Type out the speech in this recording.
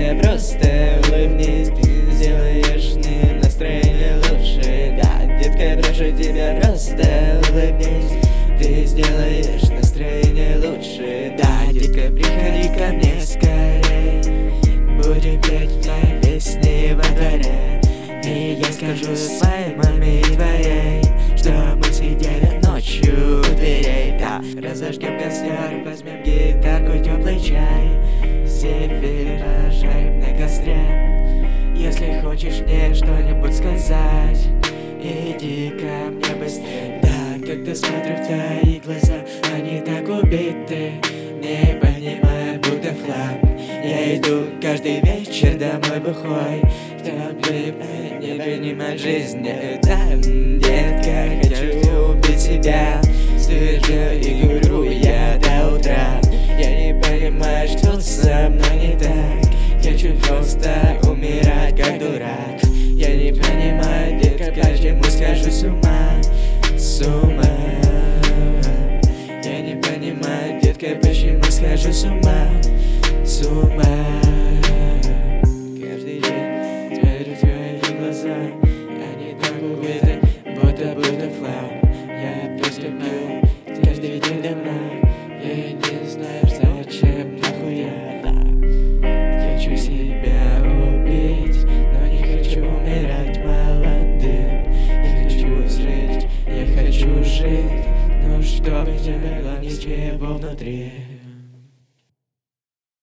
мне, просто улыбнись. Ты сделаешь мне настроение лучше. Да, детка, прошу тебя, просто улыбнись. Ты сделаешь настроение лучше. Да, детка, приходи ко мне скорей. Будем петь мои песни во дворе. И я скажу своей маме твоей, что мы сидели ночью у дверей. Да, разожгем костер, возьмем гитарку, теплый чай, зефир пожарим на костре. Если хочешь мне что-нибудь сказать, иди ко мне быстрее. Да, когда смотрю в твои глаза, они так убиты, не понимая, будто в хлам. Я иду каждый вечер домой бухой, чтобы не принимать жизнь. Да, детка, хочу убить себя, слышу и говорю я до утра. Я не понимаю, что со мной не так, хочу просто умирать как дурак. Я не понимаю, детка, почему схожу с ума, с ума. Я не понимаю, детка, почему схожу с ума, с ума. Каждый день смотрю в твои глаза, они так убиты, будто в хлам. Я просто пью каждый день до дна, я не знаю, зачем, нахуя, да. Хочу себя убить, но не хочу умирать молодым. Я хочу жить, но чтобы не было ничего внутри.